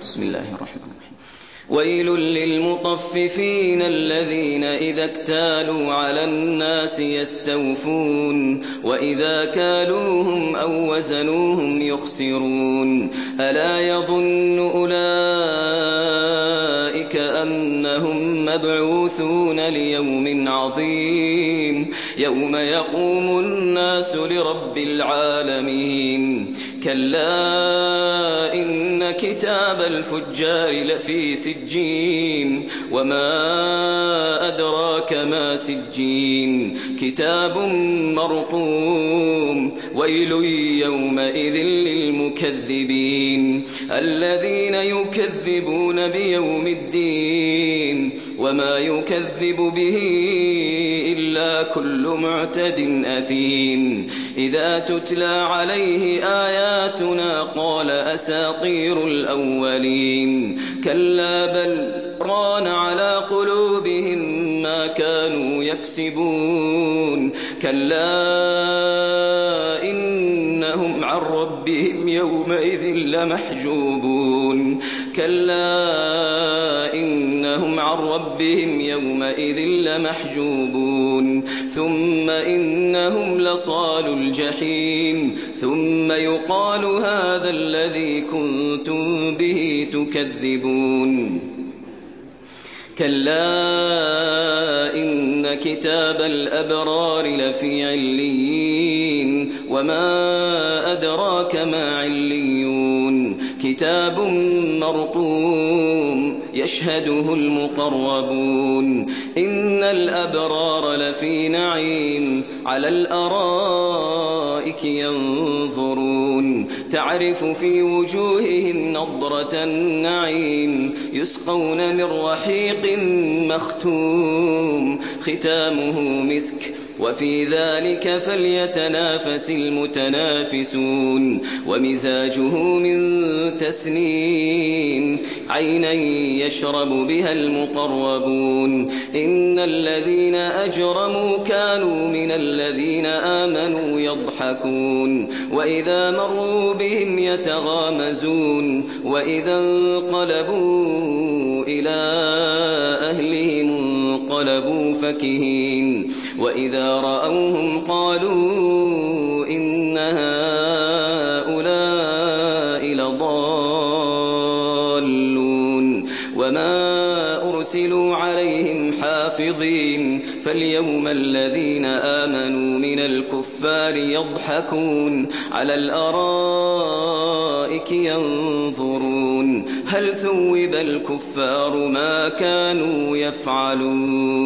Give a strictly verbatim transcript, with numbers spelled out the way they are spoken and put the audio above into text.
بسم الله الرحمن الرحيم. ويل للمطففين الذين إذا اكتالوا على الناس يستوفون وإذا كالوهم أو وزنوهم يخسرون ألا يظن أولئك أنهم مبعوثون ليوم عظيم يوم يقوم الناس لرب العالمين كلا إن كتاب الفجار لفي سجين وما أدراك ما سجين كتاب مرقوم ويل يومئذ للمكذبين الذين يكذبون بيوم الدين وما يكذب به إلا كل معتد أثيم إذا تتلى عليه آياتنا قال أساطير الأولين كلا بل ران على قلوبهم ما كانوا يكسبون كلا إنهم عن ربهم يومئذ لمحجوبون كلا إنهم عن ربهم يومئذ لمحجوبون ثم إنهم لصالو الجحيم ثم يقال هذا الذي كنتم به تكذبون كلا إن كتاب الأبرار لفي عليين وما أدراك ما عليون كتاب مرقوم يشهده المقربون إن الأبرار لفي نعيم على الأرائك ينظرون تعرف في وجوههم نضرة النعيم يسقون من رحيق مختوم ختامه مسك وفي ذلك فليتنافس المتنافسون ومزاجه من تسنيم عينا يشرب بها المقربون إن الذين أجرموا كانوا من الذين آمنوا يضحكون وإذا مروا بهم يتغامزون وإذا انقلبوا إلى أهلهم انقلبوا فكهين وإذا رأوهم قالوا إن هؤلاء لضالون وما أرسلوا عليهم حافظين فاليوم الذين آمنوا من الكفار يضحكون على الأرائك ينظرون هل ثوب الكفار ما كانوا يفعلون